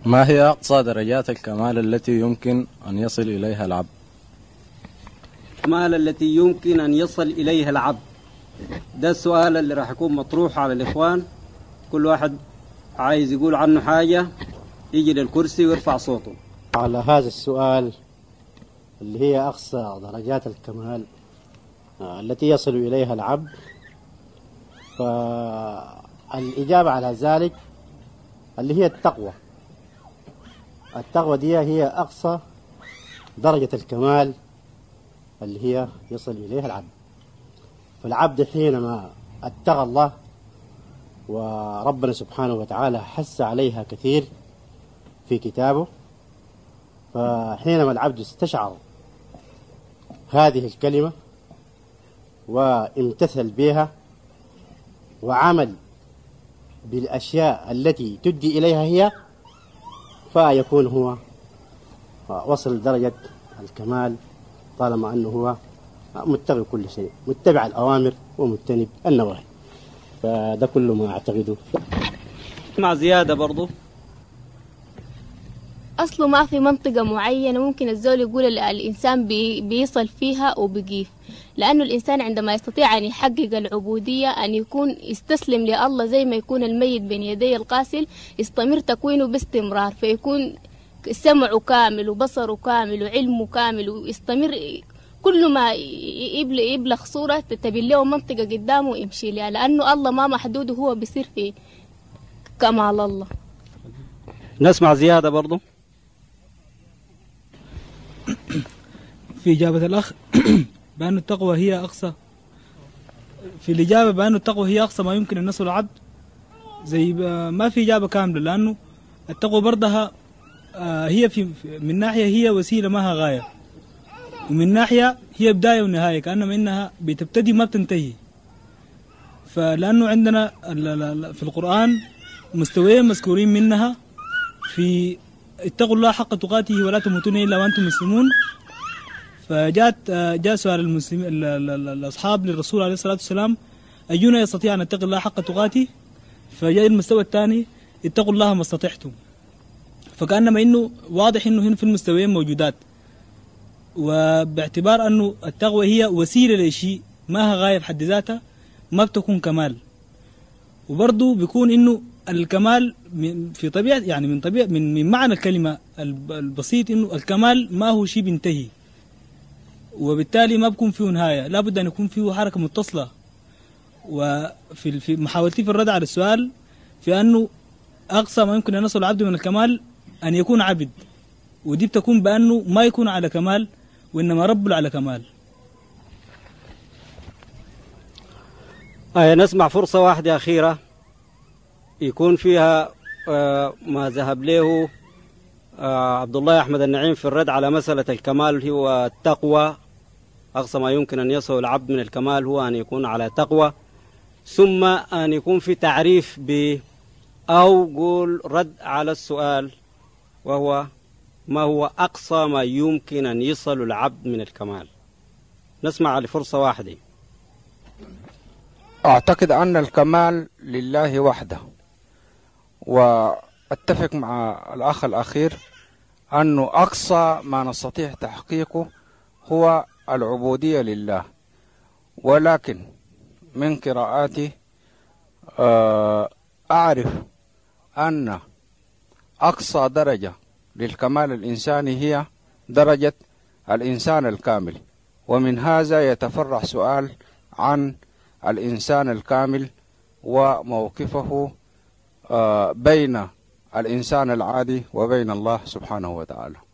ما هي أقصى درجات الكمال التي يمكن أن يصل إليها العبد؟ الكمال التي يمكن أن يصل إليها العبد، ده السؤال اللي راح يكون مطروح على الإخوان. كل واحد عايز يقول عنه حاجة يجي للكرسي ويرفع صوته على هذا السؤال اللي هي أقصى درجات الكمال التي يصل إليها العبد. فالإجابة على ذلك اللي هي التقوى. التقوى دي هي أقصى درجة الكمال اللي هي يصل إليها العبد. فالعبد حينما اتقى الله، وربنا سبحانه وتعالى حث عليها كثير في كتابه، فحينما العبد استشعر هذه الكلمة وامتثل بها وعمل بالأشياء التي تدي إليها هي، فيكون هو وصل درجة الكمال، طالما أنه هو متبع كل شيء، متبع الأوامر ومجتنب النواهي. فده كل ما أعتقده. مع زيادة برضو، أصله ما في منطقة معينة ممكن الزول يقول الإنسان بيصل فيها وبيقيف، لأنه الإنسان عندما يستطيع أن يحقق العبودية أن يكون يستسلم لله زي ما يكون الميت بين يدي الغاسل، يستمر تكوينه باستمرار، فيكون سمعه كامل وبصره كامل وعلمه كامل، ويستمر كل ما يبلغ صورة تتبين له منطقة قدامه ويمشي لها، لأنه الله ما محدود وهو بيصير في كمال الله. نسمع زيادة برضو. في إجابة الأخ بأن التقوى هي أقصى، في الإجابة بأن التقوى هي أقصى ما يمكن أن يصل العبد، زي ما في إجابة كاملة، لأنه التقوى برضها هي من ناحية هي وسيلة ما غاية، ومن ناحية هي بداية ونهاية، كأنما إنها بتبتدي ما بتنتهي. فلأنه عندنا في القرآن مستويين مذكورين منها في اتقوا الله حق تقاته ولا تموتون إلا وأنتم مسلمون. جاء سؤال المسلمين الأصحاب للرسول عليه الصلاة والسلام: أينا يستطيع أن يتقي الله حق تقاته؟ فجاء المستوى الثاني: اتقوا الله ما استطعتم. فكأنما إنه واضح إنه هنا في المستويين موجودات، وباعتبار أنه التقوى هي وسيلة لشيء ما غاية بحد ذاتها، ما بتكون كمال. وبرضه بيكون إنه الكمال في طبيعة، يعني من معنى الكلمة البسيط، إنه الكمال ما هو شيء بينتهي، وبالتالي ما بيكون فيه نهاية، لابد أن يكون فيه حركة متصلة. وفي محاولتي في الرد على السؤال في أنه أقصى ما يمكن أن يصل العبد من الكمال أن يكون عبد، ودي بتكون بأنه ما يكون على كمال وإنما رب على كمال. نسمع فرصة واحدة أخيرة يكون فيها ما ذهب له عبد الله أحمد النعيم في الرد على مسألة الكمال هو التقوى. أقصى ما يمكن أن يصل العبد من الكمال هو أن يكون على تقوى، ثم أن يكون في تعريف أو قول رد على السؤال، وهو ما هو أقصى ما يمكن أن يصل العبد من الكمال. نسمع لفرصة واحدة. أعتقد أن الكمال لله وحده، وأتفق مع الأخ الأخير أنه أقصى ما نستطيع تحقيقه هو العبودية لله. ولكن من قراءاتي أعرف أن أقصى درجة للكمال الإنساني هي درجة الإنسان الكامل، ومن هذا يتفرع سؤال عن الإنسان الكامل وموقفه بين الإنسان العادي وبين الله سبحانه وتعالى.